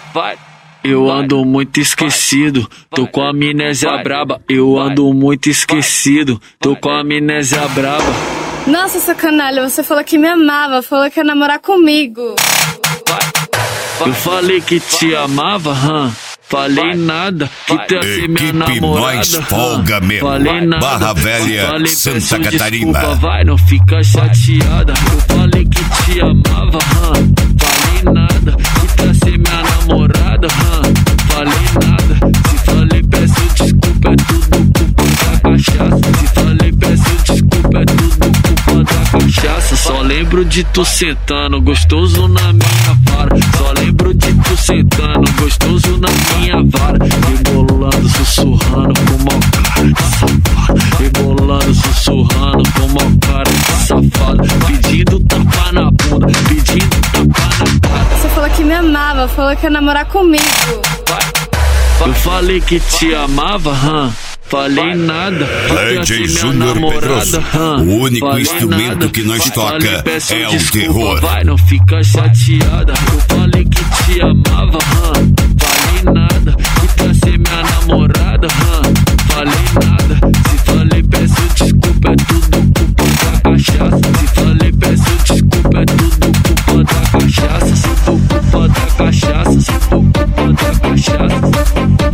vai. Eu ando muito esquecido, tô com a amnésia braba. Eu ando muito esquecido, tô com a amnésia braba. Nossa, seu canalha, você falou que me amava, falou que ia namorar comigo. Eu falei que te amava, falei nada, que tu ia ser minha namorada. Nós folga mesmo. Falei nada, Barra Velha, falei, Santa peço Catarina. Desculpa, vai, não fica chateada. Eu falei que te amava, falei nada, que tu ia ser minha namorada, falei nada. Se falei, peço desculpa, é tudo culpa da cachaça. Se falei, peço desculpa, é tudo culpa da cachaça. Só lembro de tu sentando, gostoso na minha vara. Só lembro de tu sentando, gostoso na minha vara. Rebolando, sussurrando com mó cara de safado. Rebolando, sussurrando com mó cara de safado. Pedindo tapa na bunda, pedindo tapa na cara. Você falou que me amava, falou que ia namorar comigo. Eu falei que te amava, falei nada. DJ Júnior Pedroso, o único instrumento que nós toca é o terror. Vai, não fica chateada. Eu falei que te amava, falei nada. Que tu ia ser minha namorada, falei nada. Se falei, peço desculpa, é tudo culpa da cachaça. Se falei, peço desculpa, é tudo culpa da cachaça. Se for culpa da cachaça, se for culpa da cachaça.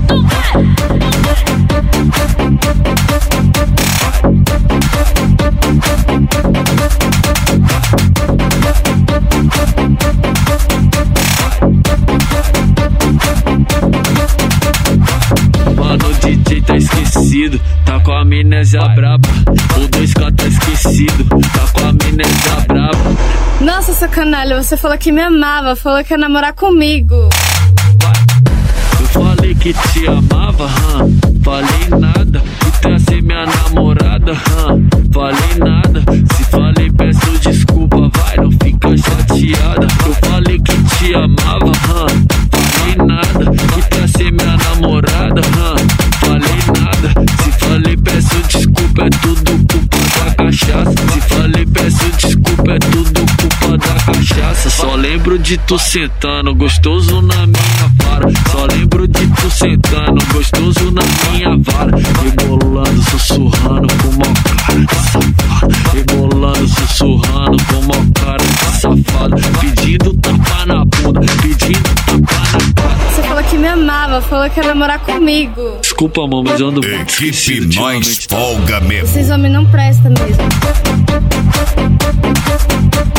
Mano, o DJ tá esquecido, tá com a amnésia braba. O 2K tá esquecido, tá com a amnésia braba. Nossa, seu canalha, você falou que me amava, falou que ia namorar comigo. Eu falei que te amava, falei nada. Que tu ia ser minha namorada, falei nada. Se falei, peço desculpa, vai, não fica chateada. Eu falei que te amava, falei nada. Que tu ia ser minha namorada, falei nada. Se falei, peço desculpa, é tudo culpa da cachaça. Se falei, peço desculpa, é tudo culpa da cachaça. Só lembro de tu sentando, gostoso na minha vara. Só lembro de tu sentando, gostoso na minha vara. Rebolando, sussurrando com mó cara de safado. Rebolando, sussurrando com mó cara de safado. Pedindo tapa na bunda, pedindo tapa na cara. Você falou que me amava, falou que ia namorar comigo. Desculpa, amor, mas eu ando muito Equipe esquecido Nós ultimamente. folga mesmo. Esses homens não prestam mesmo.